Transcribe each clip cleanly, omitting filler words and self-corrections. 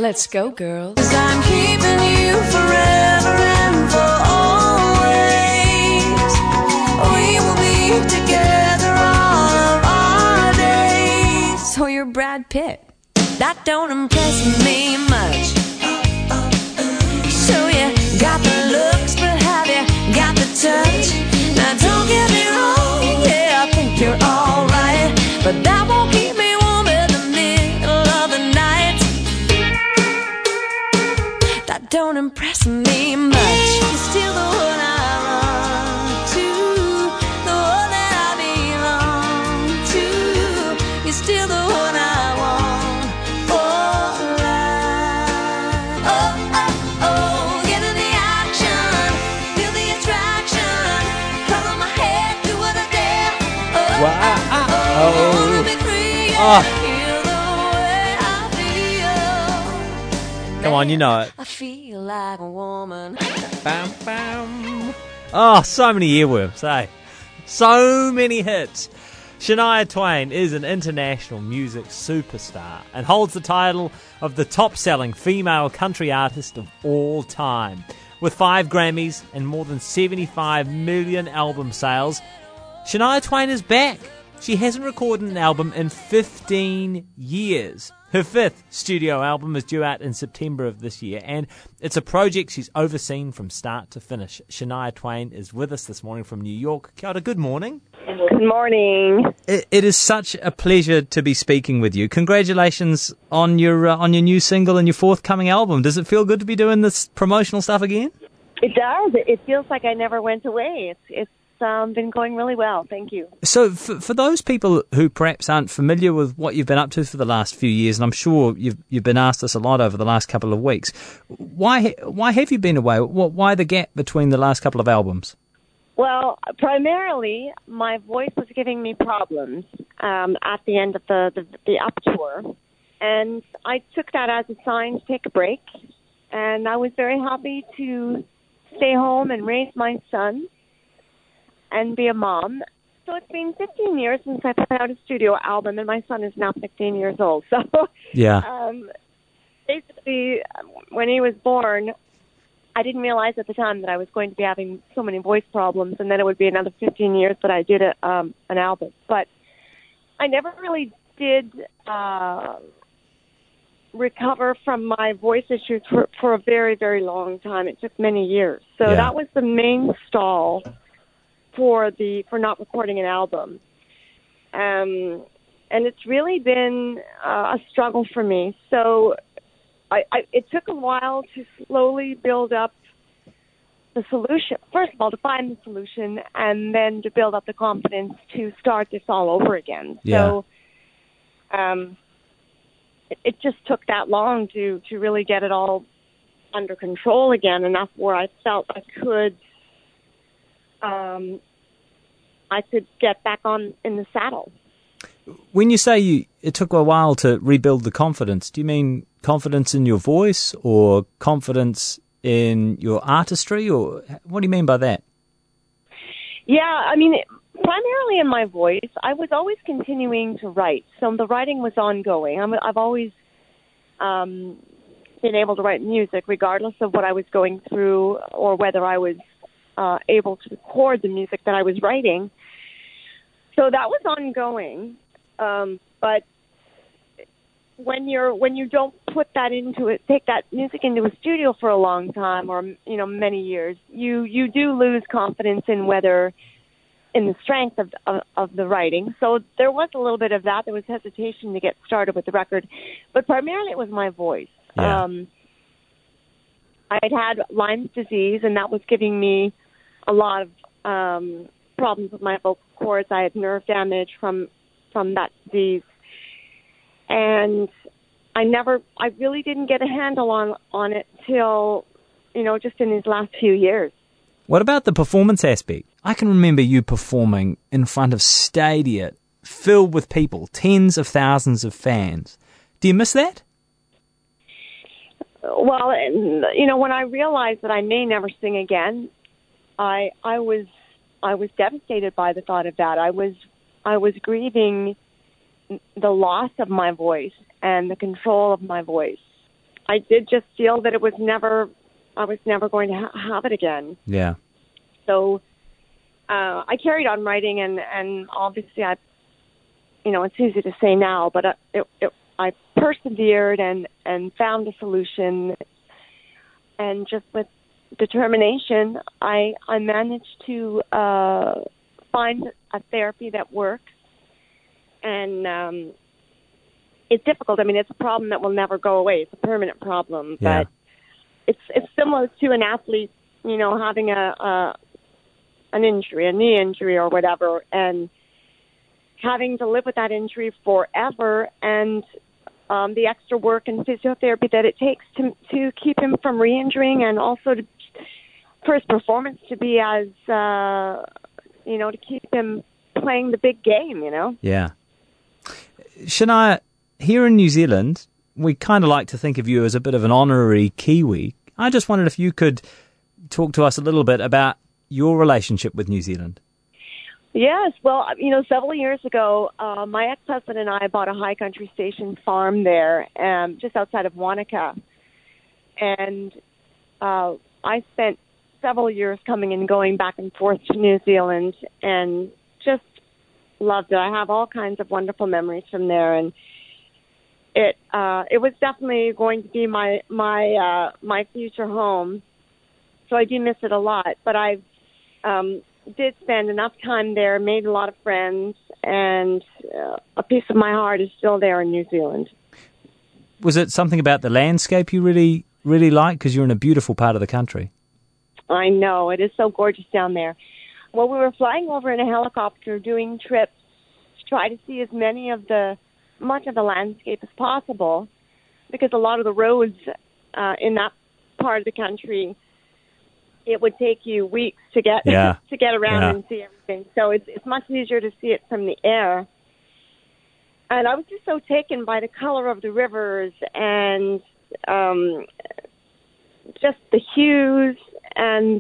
Let's go, girls. 'Cause I'm keeping you forever and for always. We will be together all of our days. So you're Brad Pitt. That don't impress me much. So you got the looks, but have you got the touch? Now don't get me wrong, yeah, I think you're alright, but that won't keep me warm in the middle of the night. That don't impress me much. You're still the one I run to, the one that I belong to. You're still the one I want for life. Oh, oh, oh, get in the action, feel the attraction, color my head, do what I dare. Oh, wanna be free, yeah, feel the way I feel. Come on, you know it. I feel like a woman. Bam, bam. Oh, so many earworms, eh? So many hits. Shania Twain is an international music superstar and holds the title of the top-selling female country artist of all time. With 5 Grammys and more than 75 million album sales, Shania Twain is back. She hasn't recorded an album in 15 years. Her 5th studio album is due out in September of this year, and it's a project she's overseen from start to finish. Shania Twain is with us this morning from New York. Kia ora, good morning. Good morning. It is such a pleasure to be speaking with you. Congratulations on your new single and your forthcoming album. Does it feel good to be doing this promotional stuff again? It does. It feels like I never went away. It's been going really well. Thank you. So for those people who perhaps aren't familiar with what you've been up to for the last few years, and I'm sure you've been asked this a lot over the last couple of weeks, why have you been away? Why the gap between the last couple of albums? Well, primarily, my voice was giving me problems at the end of the up tour, and I took that as a sign to take a break, and I was very happy to stay home and raise my son and be a mom. So it's been 15 years since I put out a studio album, and my son is now 15 years old. So Yeah. Basically, when he was born, I didn't realize at the time that I was going to be having so many voice problems, and then it would be another 15 years that I did an album. But I never really did recover from my voice issues for a very, very long time. It took many years. So Yeah. that was the main stall for not recording an album. And it's really been a struggle for me. So it took a while to slowly build up the solution. First of all, to find the solution, and then to build up the confidence to start this all over again. Yeah. So it just took that long to really get it all under control again, enough where I felt I could get back on in the saddle. When you say it took a while to rebuild the confidence, do you mean confidence in your voice or confidence in your artistry, or what do you mean by that? Yeah, I mean, primarily in my voice. I was always continuing to write, so the writing was ongoing. I've always been able to write music regardless of what I was going through or whether I was able to record the music that I was writing. So that was ongoing. But when you don't put that into it, take that music into a studio for a long time or many years, you do lose confidence in the strength of the writing. So there was a little bit of that. There was hesitation to get started with the record, but primarily it was my voice. Yeah. I had Lyme's disease, and that was giving me a lot of problems with my vocal cords. I had nerve damage from that disease. And I really didn't get a handle on it till, just in these last few years. What about the performance aspect? I can remember you performing in front of stadia filled with people, tens of thousands of fans. Do you miss that? Well, when I realized that I may never sing again, I was devastated by the thought of that. I was grieving the loss of my voice and the control of my voice. I did just feel that I was never going to have it again. Yeah. So I carried on writing, and obviously it's easy to say now, but I persevered and found a solution, and just with determination, I managed to find a therapy that works. And it's difficult. I mean, it's a problem that will never go away. It's a permanent problem. Yeah. But it's similar to an athlete, having an injury, a knee injury or whatever, and having to live with that injury forever, and the extra work and physiotherapy that it takes to keep him from re-injuring, and also for his performance to be as, to keep him playing the big game, Yeah. Shania, here in New Zealand, we kind of like to think of you as a bit of an honorary Kiwi. I just wondered if you could talk to us a little bit about your relationship with New Zealand. Yes, well, several years ago, my ex-husband and I bought a high country station farm there, just outside of Wanaka. And I spent several years coming and going back and forth to New Zealand, and just loved it. I have all kinds of wonderful memories from there, and it was definitely going to be my future home. So I do miss it a lot, but I did spend enough time there, made a lot of friends, and a piece of my heart is still there in New Zealand. Was it something about the landscape you really, really liked? Because you're in a beautiful part of the country. I know. It is so gorgeous down there. Well, we were flying over in a helicopter, doing trips to try to see much of the landscape as possible, because a lot of the roads in that part of the country, it would take you weeks to get to get around and see everything. So it's much easier to see it from the air. And I was just so taken by the color of the rivers and just the hues and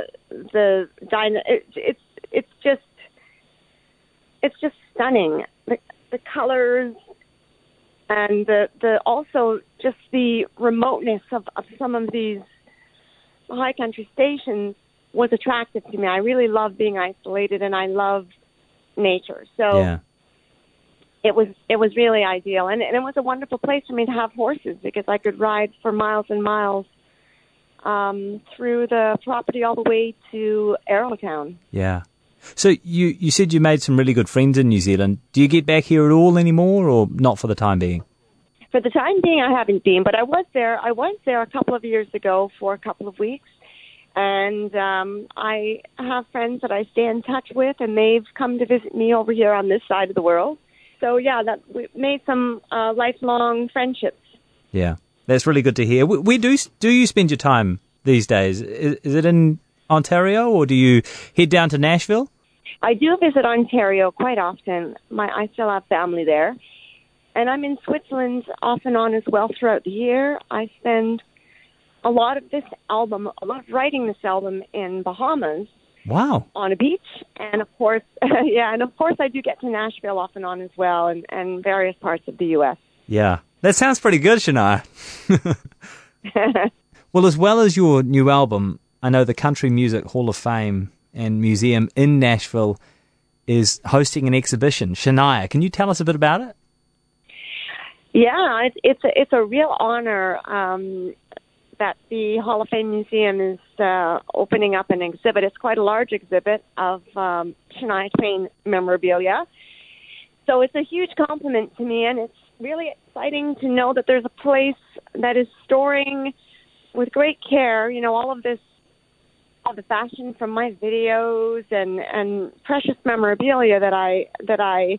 it's just stunning. The colors and the also just the remoteness of some of these high country stations was attractive to me. I really love being isolated, and I love nature. So it was really ideal, and it was a wonderful place for me to have horses, because I could ride for miles and miles through the property all the way to Arrowtown. Yeah. So you said you made some really good friends in New Zealand. Do you get back here at all anymore, or not for the time being? For the time being, I haven't been, but I was there. I was there a couple of years ago for a couple of weeks, and I have friends that I stay in touch with, and they've come to visit me over here on this side of the world. So we made some lifelong friendships. Yeah, that's really good to hear. Where do you spend your time these days? Is it in Ontario, or do you head down to Nashville? I do visit Ontario quite often. I still have family there. And I'm in Switzerland off and on as well throughout the year. I spend a lot of writing this album in Bahamas. Wow. On a beach. And of course, I do get to Nashville off and on as well, and various parts of the U.S. Yeah. That sounds pretty good, Shania. Well, as well as your new album, I know the Country Music Hall of Fame and Museum in Nashville is hosting an exhibition. Shania, can you tell us a bit about it? Yeah, it's a real honor that the Hall of Fame Museum is opening up an exhibit. It's quite a large exhibit of Shania Twain memorabilia. So it's a huge compliment to me, and it's really exciting to know that there's a place that is storing with great care, all of the fashion from my videos and precious memorabilia that I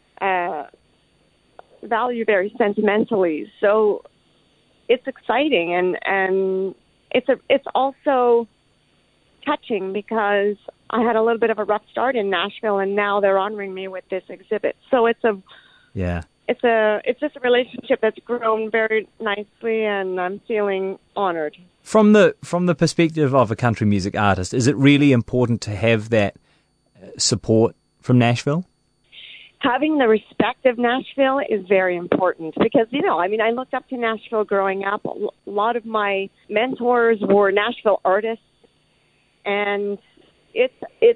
value very sentimentally. So it's exciting, and it's also touching, because I had a little bit of a rough start in Nashville, and now they're honoring me with this exhibit. So it's just a relationship that's grown very nicely, and I'm feeling honored. From the perspective of a country music artist, is it really important to have that support from Nashville? having the respect of Nashville is very important because, I looked up to Nashville growing up. A lot of my mentors were Nashville artists, and it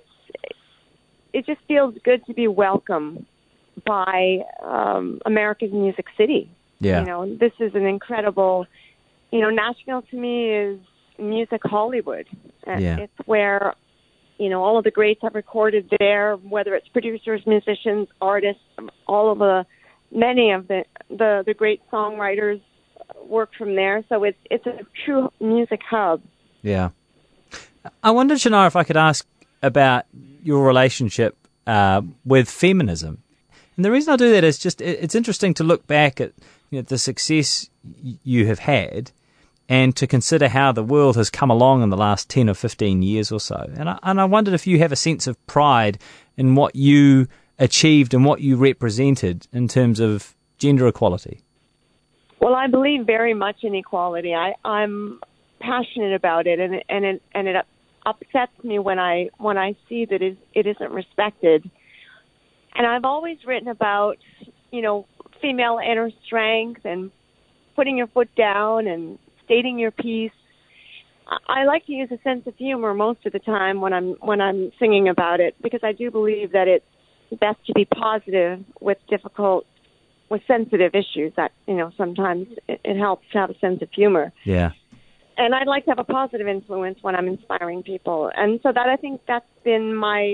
just feels good to be welcomed by America's Music City. Yeah. This is an incredible, Nashville to me is music Hollywood. And Yeah. it's where, all of the greats have recorded there, whether it's producers, musicians, artists, many of the great songwriters work from there. So it's a true music hub. Yeah. I wondered, Shania, if I could ask about your relationship with feminism. And the reason I do that is just it's interesting to look back at the success you have had and to consider how the world has come along in the last 10 or 15 years or so. And I wondered if you have a sense of pride in what you achieved and what you represented in terms of gender equality. Well, I believe very much in equality. I'm passionate about it, and it upsets me when I see that it isn't respected. And I've always written about, female inner strength and putting your foot down and stating your piece. I like to use a sense of humor most of the time when I'm singing about it, because I do believe that it's best to be positive with sensitive issues. That sometimes it helps to have a sense of humor. Yeah. And I'd like to have a positive influence when I'm inspiring people, and so that I think that's been my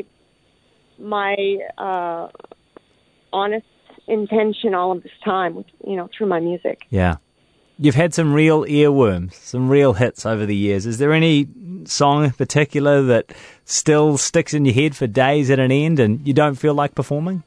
honest intention all of this time, through my music. Yeah. You've had some real earworms, some real hits over the years. Is there any song in particular that still sticks in your head for days at an end and you don't feel like performing?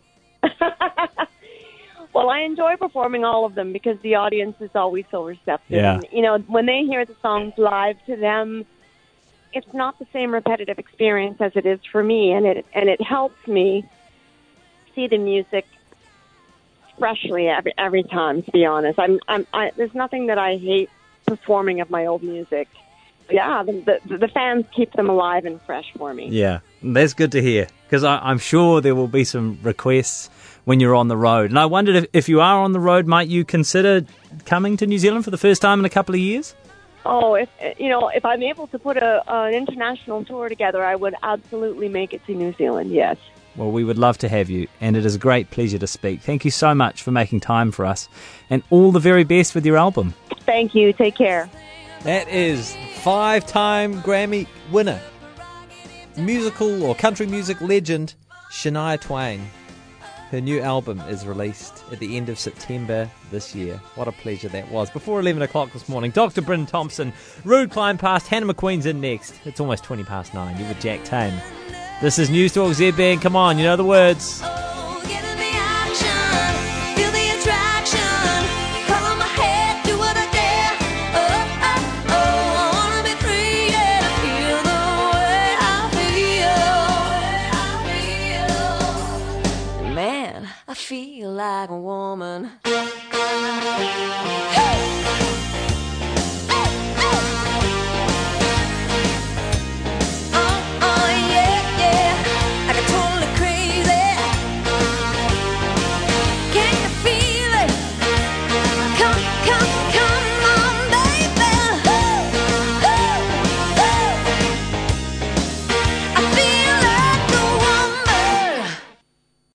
Well, I enjoy performing all of them because the audience is always so receptive. Yeah. And, when they hear the songs live, to them, it's not the same repetitive experience as it is for me, and it helps me see the music freshly every time. To be honest, there's nothing that I hate performing of my old music. Yeah, the fans keep them alive and fresh for me. Yeah, that's good to hear, because I'm sure there will be some requests when you're on the road. And I wondered if you are on the road, might you consider coming to New Zealand for the first time in a couple of years? Oh, if I'm able to put an international tour together, I would absolutely make it to New Zealand, yes. Well, we would love to have you, and it is a great pleasure to speak. Thank you so much for making time for us, and all the very best with your album. Thank you. Take care. That is 5-time Grammy winner, musical or country music legend, Shania Twain. Her new album is released at the end of September this year. What a pleasure that was. Before 11 o'clock this morning, Dr. Bryn Thompson, Rude Climb past, Hannah McQueen's in next. It's almost 20 past 9. You're with Jack Tame. This is News Talk Z-Band. Come on, you know the words. Oh, get in the action, feel the attraction, color my head, do what I dare. I wanna be free, yeah, feel the way I feel. Man, I feel like a woman. Hey!